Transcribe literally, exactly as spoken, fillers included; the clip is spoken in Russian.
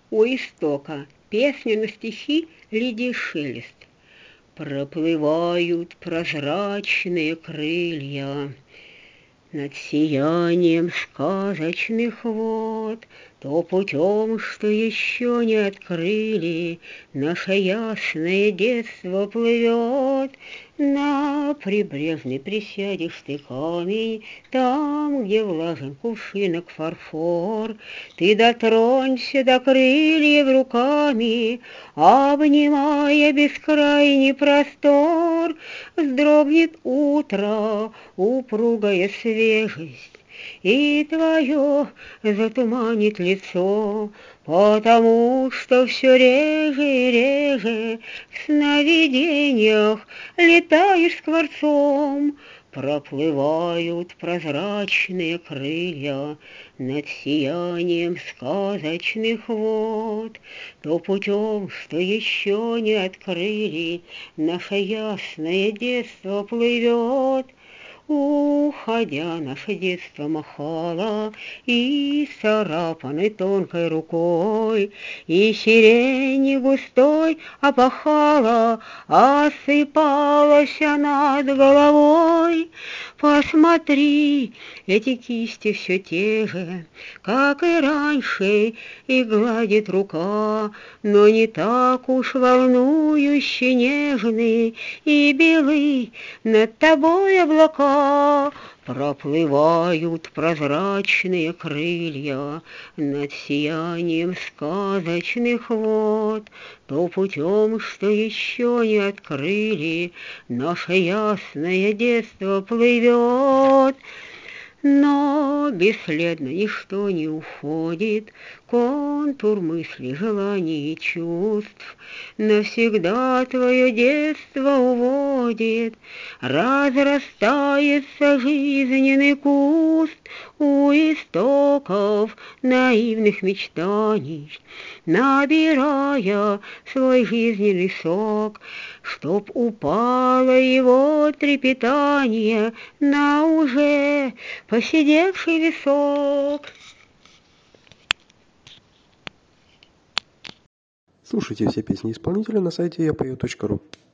у истока песню на стихи Лидии Шелест. Проплывают прозрачные крылья над сиянием сказочных вод, то путем, что еще не открыли, наше ясное детство плывет. На прибрежный присядешь ты камень, там, где влажен кувшинок фарфор, ты дотронься до крыльев руками, обнимая бескрайний простор. Вздрогнет утро, упругая свежесть, и твое затуманит лицо, потому что все реже и реже в сновидениях летаешь скворцом. Проплывают прозрачные крылья над сиянием сказочных вод, то путем, что еще не открыли, наше ясное детство плывет. Уходя, наше детство махало и царапанной тонкой рукой, и сирени густой опахала, осыпалась над головой. Посмотри, эти кисти все те же, как и раньше, и гладит рука, но не так уж волнующе нежны и белы над тобой облака. Проплывают прозрачные крылья над сиянием сказочных вод, то путем, что еще не открыли, наше ясное детство плывет. Но бесследно ничто не уходит, контур мыслей, желаний и чувств навсегда твое детство уводит. Разрастается жизненный куст у истоков наивных мечтаний, набирая свой жизненный сок, чтоб упало его трепетание на уже поседевший висок. Слушайте все песни исполнителя на сайте я пою точка ру.